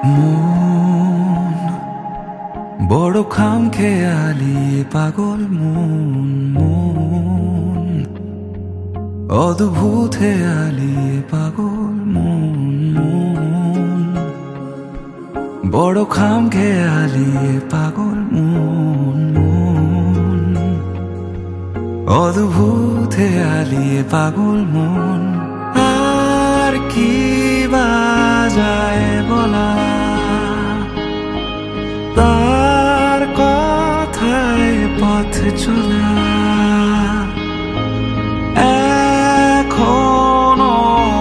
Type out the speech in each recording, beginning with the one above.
মন বড় খামখেয়ালি পাগল মন মন অদ্ভুত হেয়ালি পাগল মন মন বড় খামখেয়ালি পাগল মন মন অদ্ভুত হেয়ালি পাগল মন। আর কি বাজায় বলা তার কথায় পথ চলা এখনো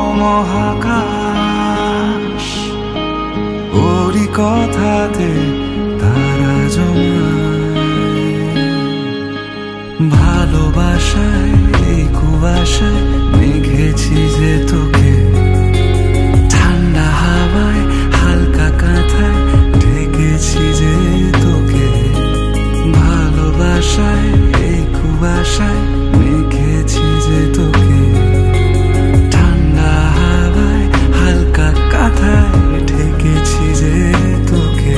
মহাকাশ ওরই কথাতে তারা জমায়। ভালোবাসায় এই কুয়াশায় মেঘেছি যে তোকে, ঠান্ডা হাওয়ায় হালকা কাঁথায় ঢেকেছি যে তোকে। ভালোবাসায় এই কুয়াশায় মেঘেছি যে তোকে, ঠান্ডা হাওয়ায় হালকা কাঁথায় ঢেকেছি যে তোকে।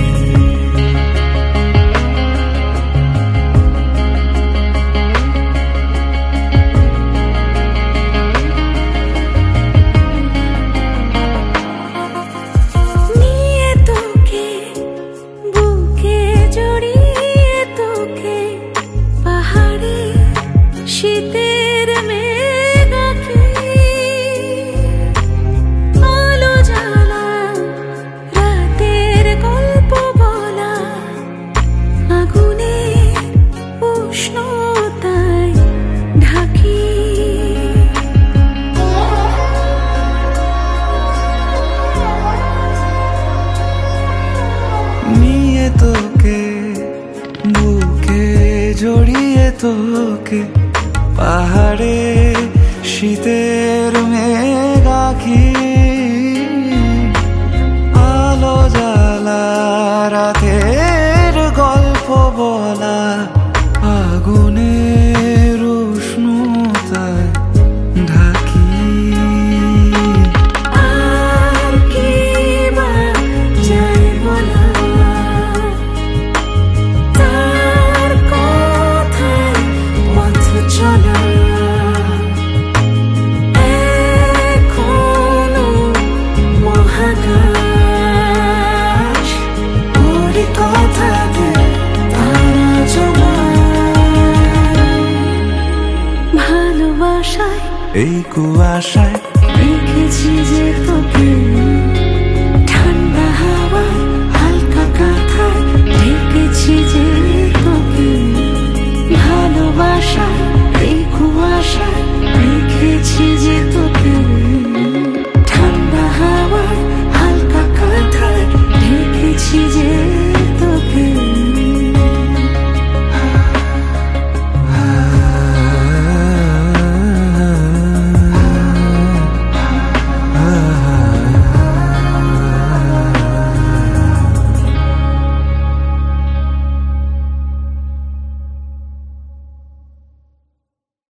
শীতের মেঘাকে আলো জ্বালা রাতের গল্প বলা আগুনে উষ্ণতায় ঢাকি। নিয়ে তোকে বুকে জড়িয়ে তোকে, পাহাড়ে শীতের মেঘ আঁকি। আলো জ্বালা রাতের গল্প বলা আগুনের উষ্ণতায় ঢাকি। আর কি বাজায় বলা তার কথায় পথ চলা এখনো মহাকাশ ওরই কথাতে তারা জমায়। ভালোবাসায় এই কুয়াশায় দেখেছি যে তোকে,